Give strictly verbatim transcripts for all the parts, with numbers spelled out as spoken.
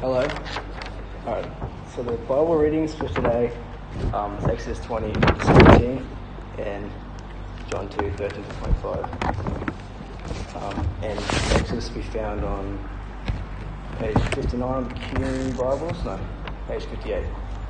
Hello. Alright, so the Bible readings for today um, is Exodus twenty, seventeen, and John two, thirteen to twenty-five. Um, and Exodus will be found on page fifty-nine of the Community Bibles, no, page fifty-eight.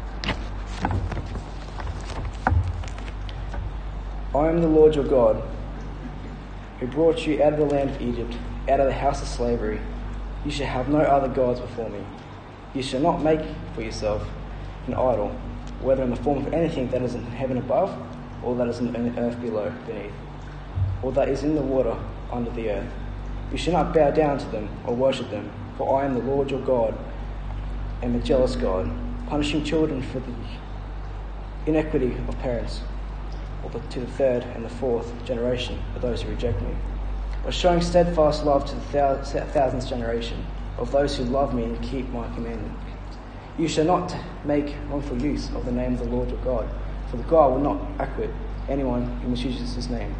I am the Lord your God, who brought you out of the land of Egypt, out of the house of slavery. You shall have no other gods before me. You shall not make for yourself an idol, whether in the form of anything that is in heaven above, or that is in the earth below, beneath, or that is in the water under the earth. You shall not bow down to them or worship them, for I am the Lord your God, am a jealous God, punishing children for the iniquity of parents, or to the third and the fourth generation of those who reject me, but showing steadfast love to the thousandth generation of those who love me and keep my commandment. You shall not make wrongful use of the name of the Lord your God, for the God will not acquit anyone who misuses his name.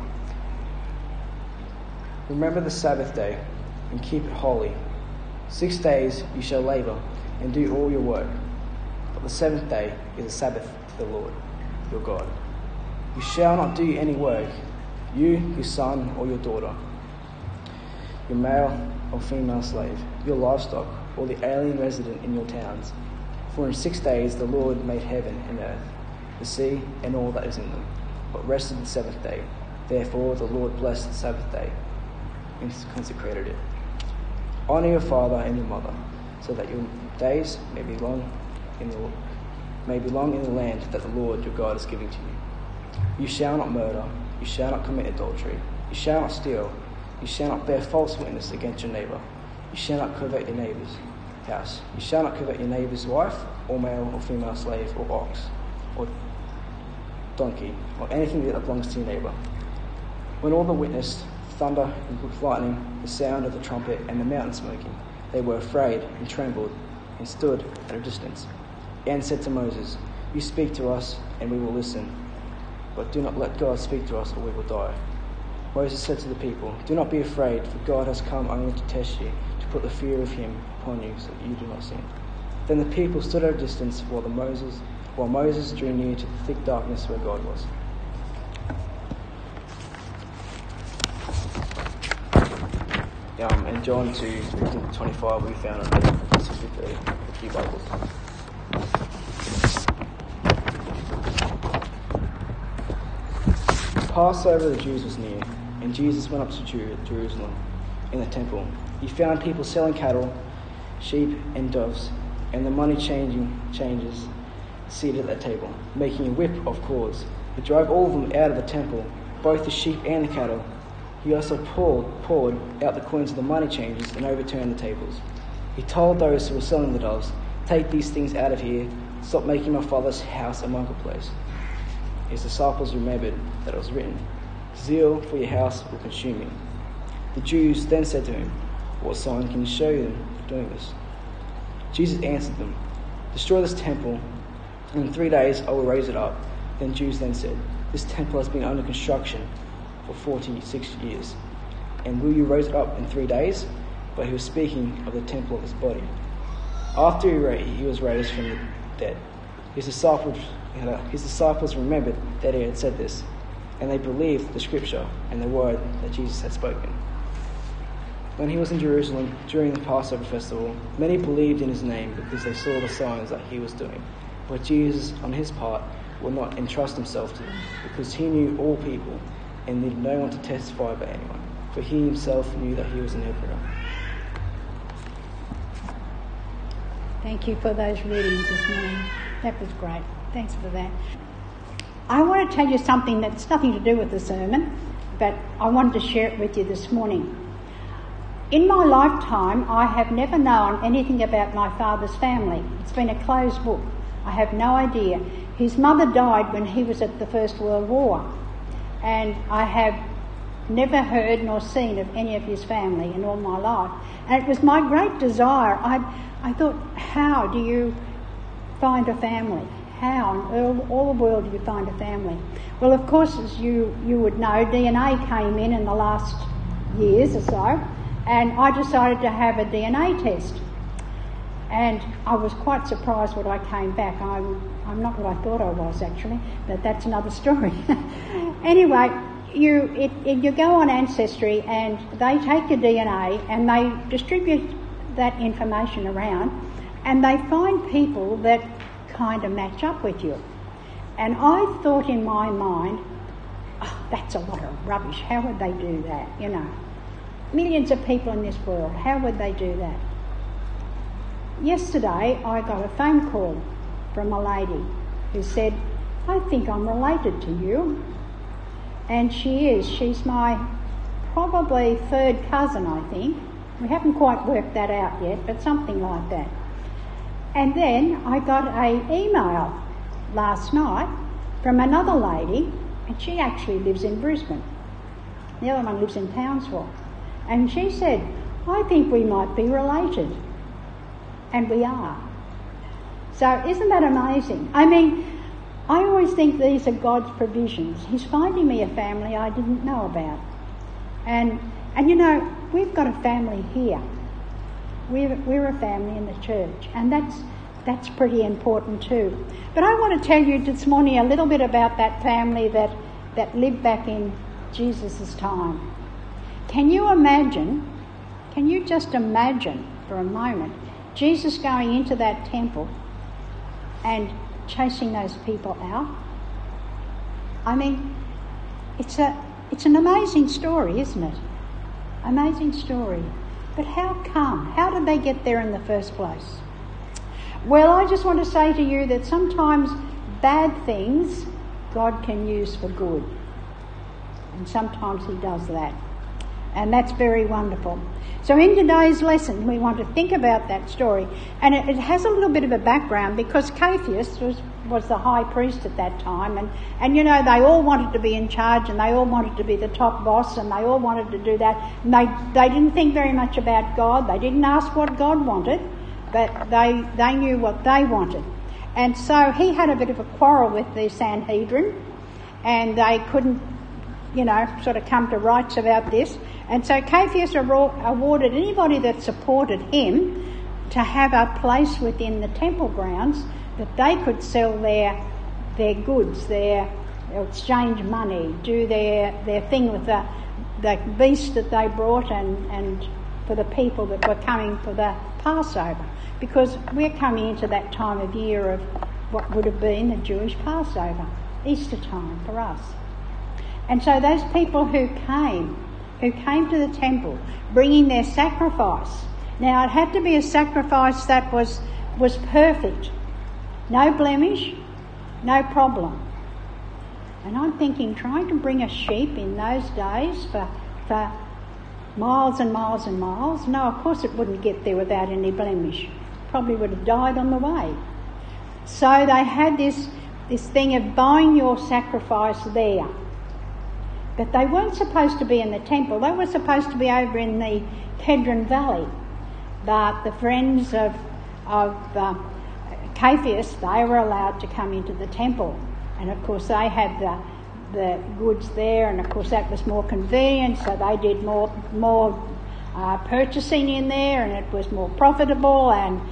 Remember the Sabbath day and keep it holy. Six days you shall labour and do all your work, but the seventh day is a Sabbath to the Lord your God. You shall not do any work, you, your son or your daughter, your male or female slave, your livestock, or the alien resident in your towns. For in six days the Lord made heaven and earth, the sea and all that is in them, but rested the seventh day. Therefore the Lord blessed the Sabbath day and consecrated it. Honour your father and your mother, so that your days may be long in the may be long in the land that the Lord your God is giving to you. You shall not murder, you shall not commit adultery, you shall not steal, you shall not bear false witness against your neighbour, you shall not covet your neighbour's house, you shall not covet your neighbour's wife, or male or female slave, or ox, or donkey, or anything that belongs to your neighbour. When all the witnessed thunder and lightning, the sound of the trumpet, and the mountain smoking, they were afraid and trembled and stood at a distance, and said to Moses, You speak to us, and we will listen, but do not let God speak to us, or we will die. Moses said to the people, Do not be afraid, for God has come only to test you, to put the fear of him upon you, so that you do not sin. Then the people stood at a distance while, the Moses, while Moses drew near to the thick darkness where God was. Um, and John two, fifteen to twenty-five, we found on page sixty-three of the Key Bibles. Passover of the Jews was near, and Jesus went up to Jerusalem. In the temple, he found people selling cattle, sheep, and doves, and the money changing changers seated at the table, making a whip of cords. He drove all of them out of the temple, both the sheep and the cattle. He also poured, poured out the coins of the money changers and overturned the tables. He told those who were selling the doves, Take these things out of here. Stop making my Father's house a marketplace. His disciples remembered that it was written, Zeal for your house will consume me. The Jews then said to him, What sign can you show them for doing this? Jesus answered them, Destroy this temple, and in three days I will raise it up. Then Jews then said, This temple has been under construction for forty-six years, and will you raise it up in three days? But he was speaking of the temple of his body. After he, ra- he was raised from the dead, his disciples His disciples remembered that he had said this, and they believed the scripture and the word that Jesus had spoken. When he was in Jerusalem during the Passover festival, many believed in his name because they saw the signs that he was doing. But Jesus, on his part, would not entrust himself to them, because he knew all people and needed no one to testify about anyone, for he himself knew that he was an interpreter. Thank you for those readings this morning. That was great. Thanks for that. I want to tell you something that's nothing to do with the sermon, but I wanted to share it with you this morning. In my lifetime, I have never known anything about my father's family. It's been a closed book. I have no idea. His mother died when he was at the First World War, and I have never heard nor seen of any of his family in all my life. And it was my great desire. I, I thought, how do you find a family? How in all, all the world do you find a family? Well, of course, as you, you would know, D N A came in in the last years or so, and I decided to have a D N A test. And I was quite surprised when I came back. I'm, I'm not what I thought I was, actually, but that's another story. Anyway, you, it, it, you go on Ancestry and they take your D N A and they distribute that information around and they find people that kind of match up with you. And I thought in my mind, oh, that's a lot of rubbish. How would they do that? You know, millions of people in this world, how would they do that? Yesterday I got a phone call from a lady who said, I think I'm related to you. And she is. She's my probably third cousin, I think. We haven't quite worked that out yet, but something like that. And then I got an email last night from another lady, and she actually lives in Brisbane. The other one lives in Townsville. And she said, I think we might be related. And we are. So isn't that amazing? I mean, I always think these are God's provisions. He's finding me a family I didn't know about. And and you know, we've got a family here. We're, we're a family in the church, and that's that's pretty important too. But I want to tell you this morning a little bit about that family that, that lived back in Jesus' time. Can you imagine, can you just imagine for a moment, Jesus going into that temple and chasing those people out? I mean, it's a it's an amazing story, isn't it? Amazing story. But how come? How did they get there in the first place? Well, I just want to say to you that sometimes bad things God can use for good. And sometimes he does that. And that's very wonderful. So in today's lesson, we want to think about that story. And it, it has a little bit of a background because Caiaphas was, was the high priest at that time. And, and, you know, they all wanted to be in charge and they all wanted to be the top boss and they all wanted to do that. And they, they didn't think very much about God. They didn't ask what God wanted, but they, they knew what they wanted. And so he had a bit of a quarrel with the Sanhedrin and they couldn't, you know, sort of come to rights about this. And so Caiaphas awarded anybody that supported him to have a place within the temple grounds that they could sell their their goods, their exchange money, do their, their thing with the, the beast that they brought and, and for the people that were coming for the Passover. Because we're coming into that time of year of what would have been the Jewish Passover, Easter time for us. And so those people who came, who came to the temple, bringing their sacrifice. Now, it had to be a sacrifice that was, was perfect. No blemish, no problem. And I'm thinking, trying to bring a sheep in those days for, for miles and miles and miles, no, of course it wouldn't get there without any blemish. Probably would have died on the way. So they had this, this thing of buying your sacrifice there. But they weren't supposed to be in the temple. They were supposed to be over in the Kedron Valley. But the friends of, of uh, Caiaphas, they were allowed to come into the temple. And of course they had the, the goods there, and of course that was more convenient, so they did more, more uh, purchasing in there, and it was more profitable. And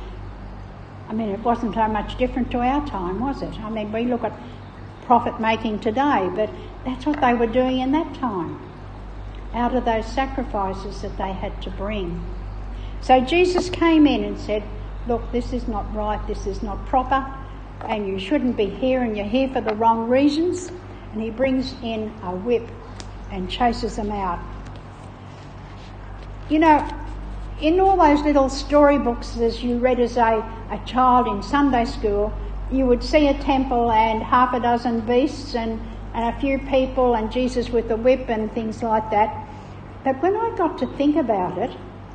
I mean, it wasn't so much different to our time, was it? I mean, we look at profit making today, but that's what they were doing in that time, out of those sacrifices that they had to bring. So Jesus came in and said, look, this is not right, this is not proper, and you shouldn't be here, and you're here for the wrong reasons. And he brings in a whip and chases them out. You know, in all those little storybooks as you read as a, a child in Sunday school, you would see a temple and half a dozen beasts and, and a few people and Jesus with a whip and things like that. But when I got to think about it,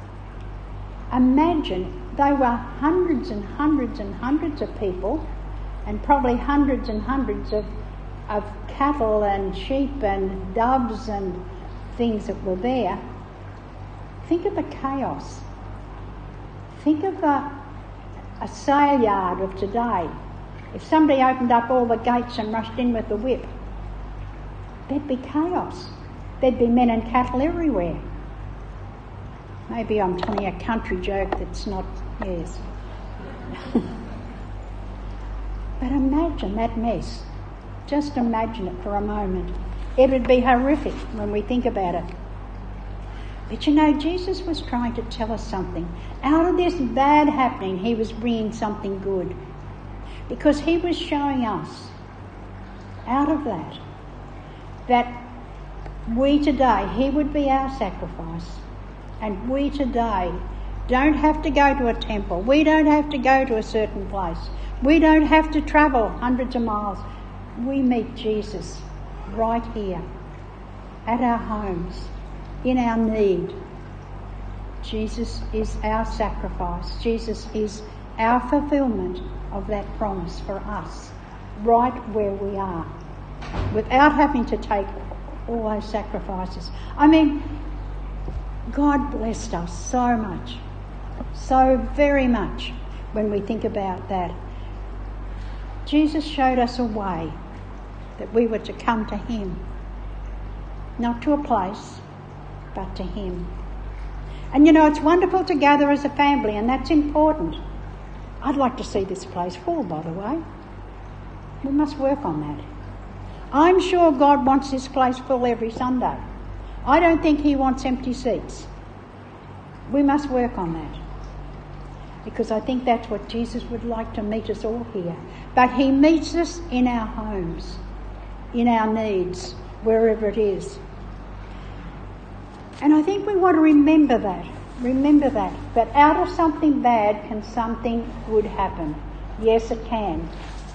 imagine they were hundreds and hundreds and hundreds of people and probably hundreds and hundreds of, of cattle and sheep and doves and things that were there. Think of the chaos. Think of a, a sale yard of today. If somebody opened up all the gates and rushed in with the whip, there'd be chaos. There'd be men and cattle everywhere. Maybe I'm telling a country joke that's not, yes. But imagine that mess. Just imagine it for a moment. It would be horrific when we think about it. But you know, Jesus was trying to tell us something. Out of this bad happening, he was bringing something good. Because he was showing us, out of that, that we today, he would be our sacrifice. And we today don't have to go to a temple. We don't have to go to a certain place. We don't have to travel hundreds of miles. We meet Jesus right here, at our homes, in our need. Jesus is our sacrifice. Jesus is our fulfilment of that promise for us, right where we are, without having to take all those sacrifices. I mean, God blessed us so much, so very much when we think about that. Jesus showed us a way that we were to come to him, not to a place, but to him. And you know, it's wonderful to gather as a family, and that's important. I'd like to see this place full, by the way. We must work on that. I'm sure God wants this place full every Sunday. I don't think he wants empty seats. We must work on that, because I think that's what Jesus would like to meet us all here. But he meets us in our homes, in our needs, wherever it is. And I think we want to remember that. Remember that. That out of something bad can something good happen. Yes, it can.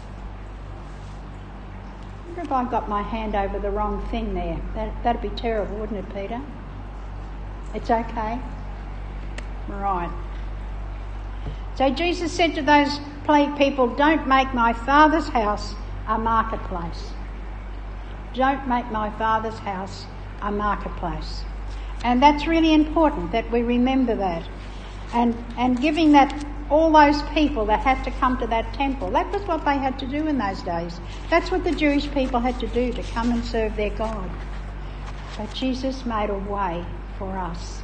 I wonder if I got my hand over the wrong thing there. That, that'd be terrible, wouldn't it, Peter? It's okay? Right. So Jesus said to those plague people, don't make my Father's house a marketplace. Don't make my Father's house a marketplace. And that's really important that we remember that. And and giving that, all those people that had to come to that temple, that was what they had to do in those days. That's what the Jewish people had to do, to come and serve their God. But Jesus made a way for us.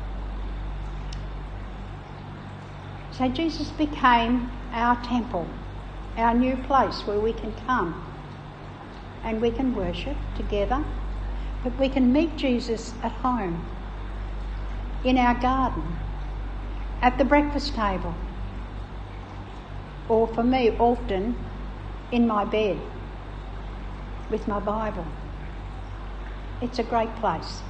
So Jesus became our temple, our new place where we can come and we can worship together, but we can meet Jesus at home, in our garden, at the breakfast table, or for me, often, in my bed with my Bible. It's a great place.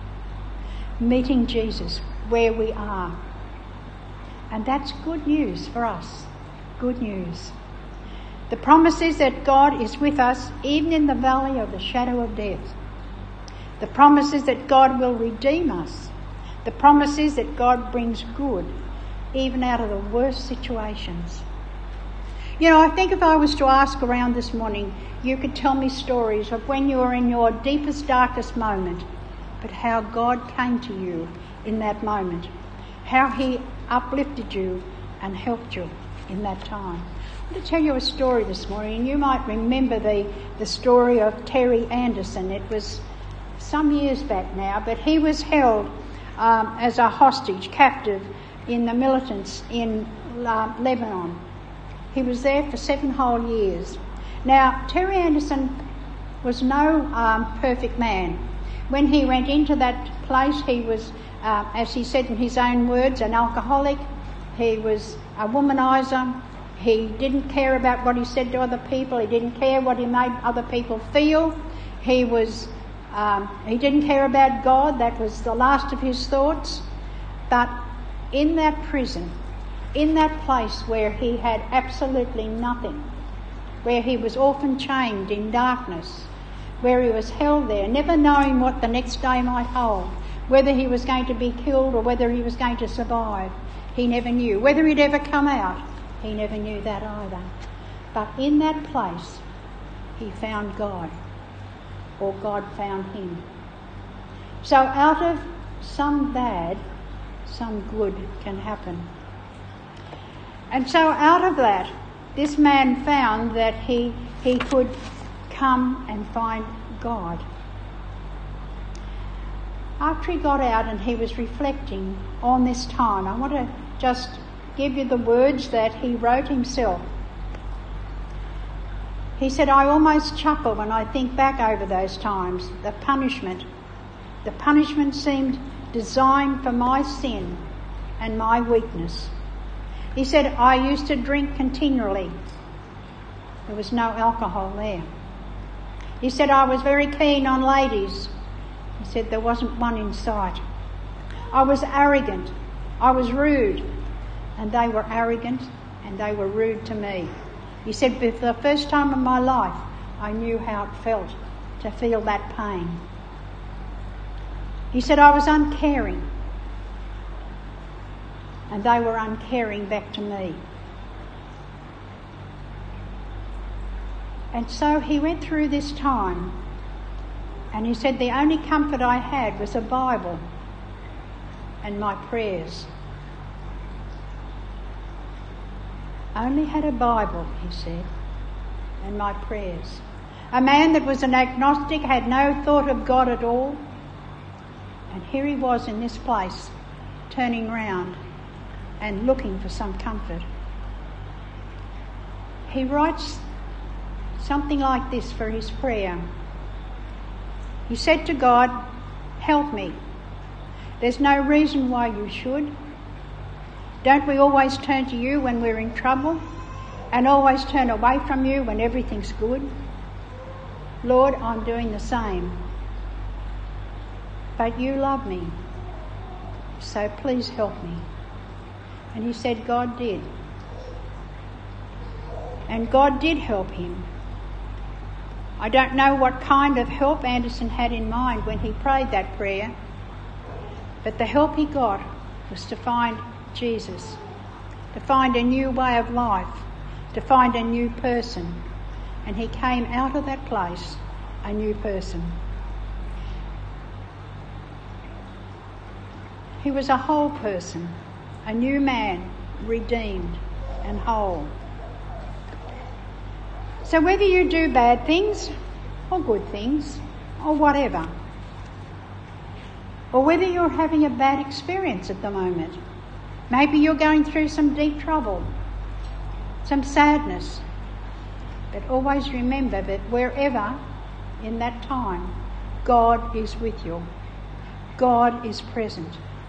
Meeting Jesus where we are. And that's good news for us. Good news. The promise is that God is with us even in the valley of the shadow of death. The promise is that God will redeem us. The promise is that God brings good even out of the worst situations. You know, I think if I was to ask around this morning, you could tell me stories of when you were in your deepest, darkest moment, but how God came to you in that moment, how he uplifted you and helped you in that time. I'm going to tell you a story this morning, and you might remember the, the story of Terry Anderson. It was some years back now, but he was held um, as a hostage, captive in the militants in uh, Lebanon. He was there for seven whole years. Now, Terry Anderson was no um, perfect man. When he went into that place, he was, uh, as he said in his own words, an alcoholic. He was a womanizer. He didn't care about what he said to other people. He didn't care what he made other people feel. He was, um, he didn't care about God. That was the last of his thoughts. But in that prison, in that place where he had absolutely nothing, where he was often chained in darkness, where he was held there, never knowing what the next day might hold, whether he was going to be killed or whether he was going to survive, he never knew. Whether he'd ever come out, he never knew that either. But in that place, he found God, or God found him. So out of some bad, some good can happen. And so out of that, this man found that he he could come and find God. After he got out and he was reflecting on this time, I want to just give you the words that he wrote himself. He said, I almost chuckle when I think back over those times. The punishment. The punishment seemed designed for my sin and my weakness. He said, I used to drink continually. There was no alcohol there. He said, I was very keen on ladies. He said, there wasn't one in sight. I was arrogant. I was rude. And they were arrogant and they were rude to me. He said, for the first time in my life, I knew how it felt to feel that pain. He said, I was uncaring. And they were uncaring back to me. And so he went through this time, and he said, the only comfort I had was a Bible and my prayers. I only had a Bible, he said, and my prayers. A man that was an agnostic, had no thought of God at all. And here he was in this place, turning round and looking for some comfort. He writes something like this for his prayer. He said to God, help me. There's no reason why you should. Don't we always turn to you when we're in trouble and always turn away from you when everything's good? Lord, I'm doing the same. But you love me, so please help me. And he said God did. And God did help him. I don't know what kind of help Anderson had in mind when he prayed that prayer, but the help he got was to find Jesus, to find a new way of life, to find a new person. And he came out of that place a new person. He was a whole person, a new man, redeemed and whole. So whether you do bad things or good things or whatever, or whether you're having a bad experience at the moment, maybe you're going through some deep trouble, some sadness, but always remember that wherever in that time, God is with you. God is present.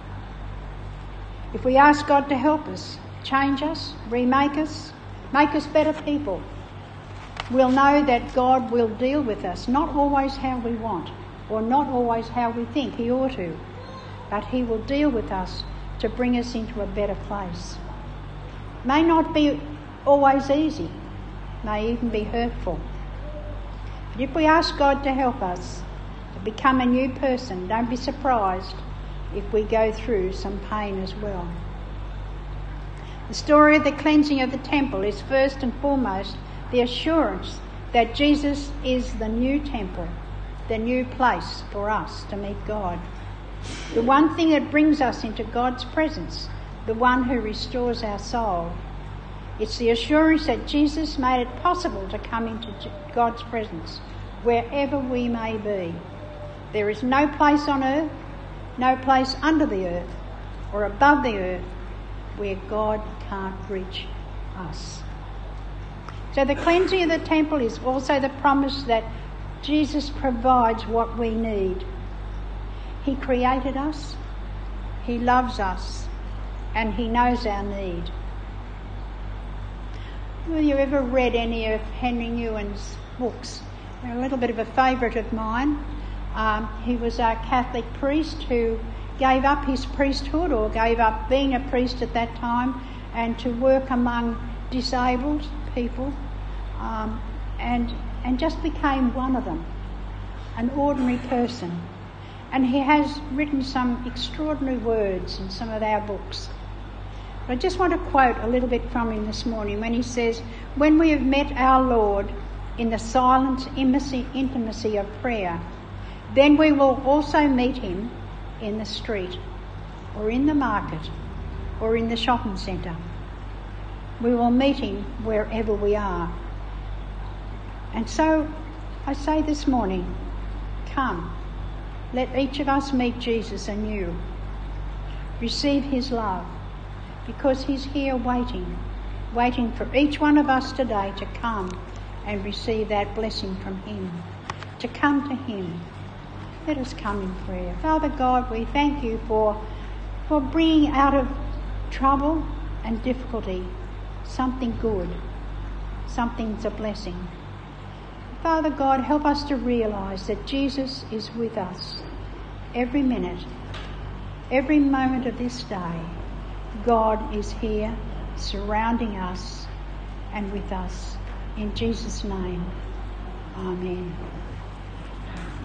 If we ask God to help us, change us, remake us, make us better people, we'll know that God will deal with us, not always how we want or not always how we think he ought to, but he will deal with us to bring us into a better place. May not be always easy, may even be hurtful. But if we ask God to help us to become a new person, don't be surprised if we go through some pain as well. The story of the cleansing of the temple is first and foremost the assurance that Jesus is the new temple, the new place for us to meet God. The one thing that brings us into God's presence, the one who restores our soul. It's the assurance that Jesus made it possible to come into God's presence wherever we may be. There is no place on earth, no place under the earth or above the earth where God can't reach us. So the cleansing of the temple is also the promise that Jesus provides what we need. He created us, he loves us, and he knows our need. Have you ever read any of Henry Nguyen's books? They're a little bit of a favourite of mine. Um, he was a Catholic priest who gave up his priesthood, or gave up being a priest at that time, and to work among disabled people, um, and and just became one of them, an ordinary person. And he has written some extraordinary words in some of our books. But I just want to quote a little bit from him this morning when he says, "When we have met our Lord in the silent intimacy of prayer, then we will also meet him in the street, or in the market, or in the shopping centre. We will meet him wherever we are." And so I say this morning, come, let each of us meet Jesus anew. Receive his love. because he's here waiting, waiting for each one of us today to come and receive that blessing from him, to come to him. Let us come in prayer. Father God, we thank you for, for bringing out of trouble and difficulty something good, something's a blessing. Father God, help us to realise that Jesus is with us every minute, every moment of this day. God is here surrounding us and with us. In Jesus' name, amen.